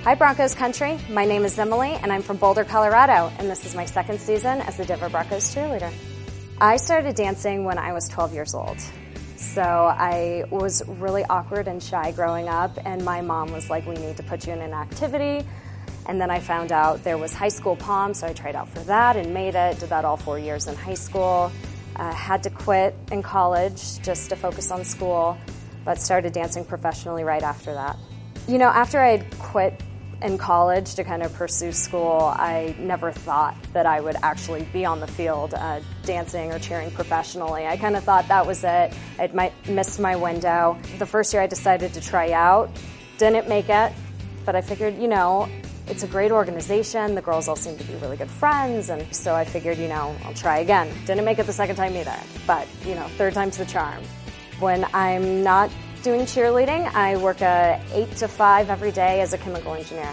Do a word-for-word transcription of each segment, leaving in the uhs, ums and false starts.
Hi Broncos Country, my name is Emily and I'm from Boulder, Colorado, and this is my second season as the Denver Broncos cheerleader. I started dancing when I was twelve years old. So I was really awkward and shy growing up, and my mom was like, we need to put you in an activity. And then I found out there was high school pom, so I tried out for that and made it, did that all four years in high school. Uh, had to quit in college just to focus on school, but started dancing professionally right after that. You know, after I had quit in college to kind of pursue school, I never thought that I would actually be on the field uh, dancing or cheering professionally. I kind of thought that was it. I might missed my window. The first year I decided to try out, didn't make it, but I figured, you know, it's a great organization. The girls all seem to be really good friends, and so I figured, you know, I'll try again. Didn't make it the second time either, but, you know, third time's the charm. When I'm not doing cheerleading, I work a eight to five every day as a chemical engineer.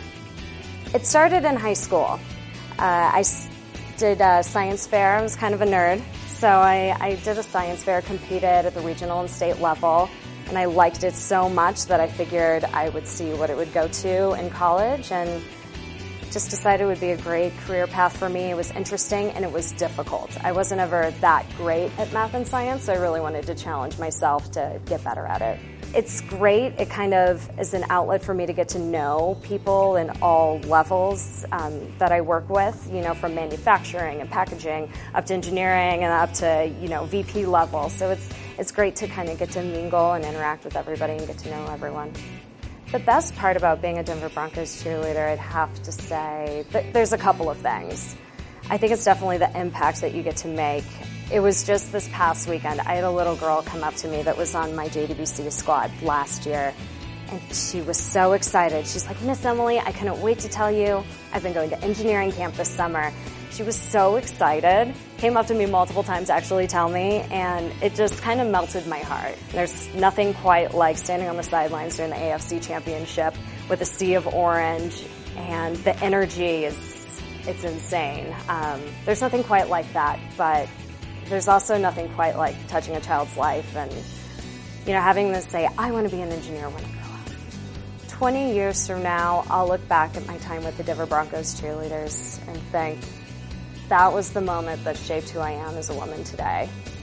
It started in high school. Uh, I did a science fair. I was kind of a nerd, so I, I did a science fair, competed at the regional and state level, and I liked it so much that I figured I would see what it would go to in college, and just decided it would be a great career path for me. It was interesting and it was difficult. I wasn't ever that great at math and science, so I really wanted to challenge myself to get better at it. It's great. It kind of is an outlet for me to get to know people in all levels um, that I work with, you know, from manufacturing and packaging up to engineering and up to, you know, V P level. So it's, it's great to kind of get to mingle and interact with everybody and get to know everyone. The best part about being a Denver Broncos cheerleader, I'd have to say, that there's a couple of things. I think it's definitely the impact that you get to make. It was just this past weekend, I had a little girl come up to me that was on my J D B C squad last year, and she was so excited. She's like, Miss Emily, I couldn't wait to tell you, I've been going to engineering camp this summer. She was so excited, came up to me multiple times to actually tell me, and it just kind of melted my heart. There's nothing quite like standing on the sidelines during the A F C Championship with a sea of orange, and the energy is, it's insane. Um, there's nothing quite like that, but there's also nothing quite like touching a child's life and, you know, having them say, I want to be an engineer when I grow up. twenty years from now, I'll look back at my time with the Denver Broncos cheerleaders and think, that was the moment that shaped who I am as a woman today.